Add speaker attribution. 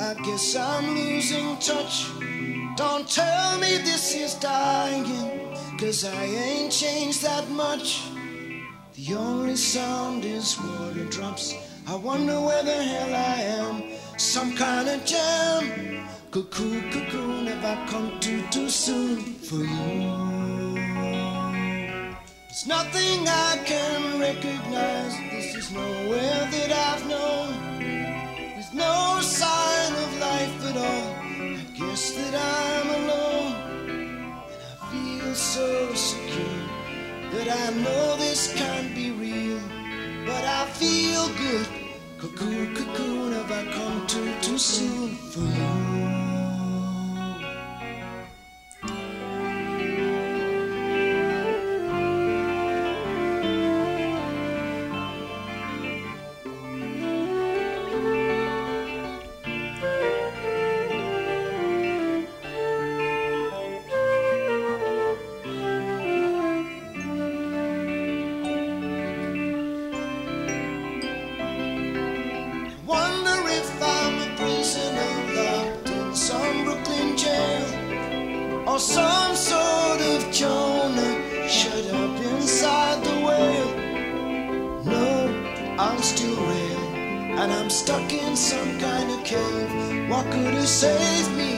Speaker 1: I guess I'm losing touch. Don't tell me this is dying, 'cause I ain't changed that much. The only sound is water drops. I wonder where the hell I am. Some kind of jam. Cuckoo, cuckoo, never come too soon for you. There's nothing I can recognize. This is nowhere that I've known. With no sign of life at all. I guess that I'm alone. And I feel so secure. But I know this can't be real. But I feel good. Cuckoo, cuckoo, never come too soon for you. Or some sort of Jonah shut up inside the whale. No, I'm still real, and I'm stuck in some kind of cave. What could have saved me